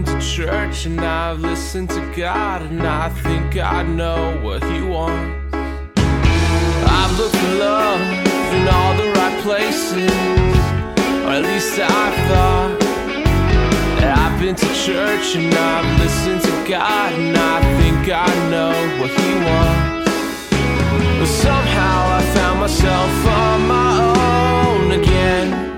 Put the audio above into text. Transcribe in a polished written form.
to church and I've listened to God, and I think I know what He wants. I've looked for love in all the right places, or at least I thought. I've been to church and I've listened to God, and I think I know what He wants. But somehow I found myself on my own again.